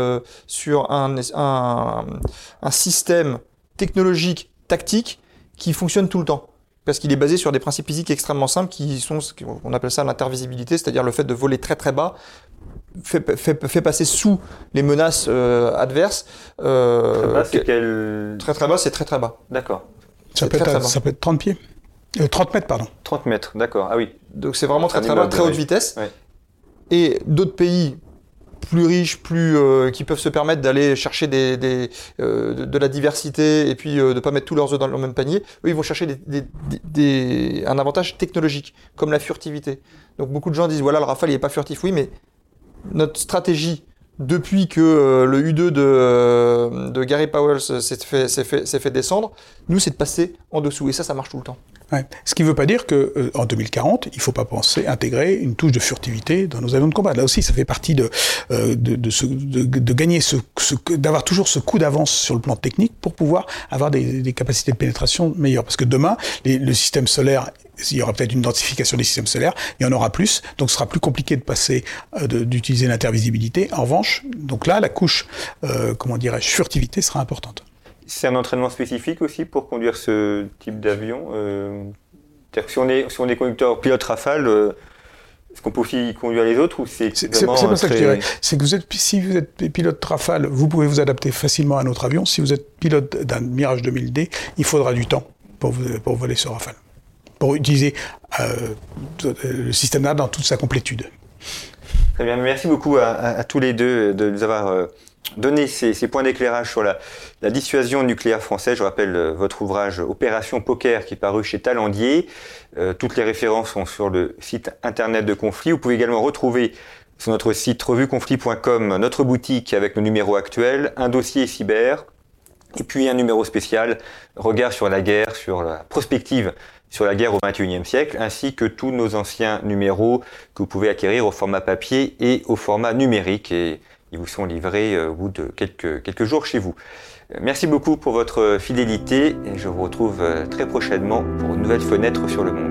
un système technologique, tactique, qui fonctionne tout le temps. Parce qu'il est basé sur des principes physiques extrêmement simples on appelle ça l'intervisibilité, c'est-à-dire le fait de voler très très bas, fait passer sous les menaces adverses. Très bas, c'est quel... Très très bas, c'est très très bas. D'accord. Ça peut être 30 pieds. 30 mètres, pardon. 30 mètres, d'accord. Ah oui. Donc c'est vraiment très très bas, très haute vitesse. Ouais. Et d'autres pays plus riches, qui peuvent se permettre d'aller chercher de la diversité et puis de pas mettre tous leurs œufs dans le même panier, eux ils vont chercher un avantage technologique, comme la furtivité. Donc beaucoup de gens disent voilà, le Rafale il est pas furtif. Oui, mais notre stratégie depuis que le U-2 de Gary Powell s'est fait descendre, nous c'est de passer en dessous, et ça marche tout le temps. Ouais. Ce qui ne veut pas dire qu'en 2040, il ne faut pas penser intégrer une touche de furtivité dans nos avions de combat. Là aussi, ça fait partie de gagner d'avoir toujours ce coup d'avance sur le plan technique pour pouvoir avoir des capacités de pénétration meilleures. Parce que demain, le système solaire, il y aura peut-être une densification des systèmes solaires, il y en aura plus, donc ce sera plus compliqué de passer, d'utiliser l'intervisibilité. En revanche, donc là, la couche, furtivité sera importante. C'est un entraînement spécifique aussi pour conduire ce type d'avion. C'est-à-dire que si on est conducteur pilote Rafale, est-ce qu'on peut aussi conduire les autres ou c'est pas ça que je dirais. C'est que si vous êtes pilote Rafale, vous pouvez vous adapter facilement à un autre avion. Si vous êtes pilote d'un Mirage 2000D, il faudra du temps pour voler sur Rafale, pour utiliser le système là dans toute sa complétude. Très bien, merci beaucoup à tous les deux de nous avoir donné ces points d'éclairage sur la dissuasion nucléaire française. Je rappelle votre ouvrage Opération Poker qui est paru chez Talandier. Toutes les références sont sur le site internet de Conflit. Vous pouvez également retrouver sur notre site revueconflit.com notre boutique avec nos numéros actuels, un dossier cyber et puis un numéro spécial regard sur la guerre, sur la prospective sur la guerre au XXIe siècle, ainsi que tous nos anciens numéros que vous pouvez acquérir au format papier et au format numérique. Et Ils vous sont livrés au bout de quelques jours chez vous. Merci beaucoup pour votre fidélité et je vous retrouve très prochainement pour une nouvelle fenêtre sur le monde.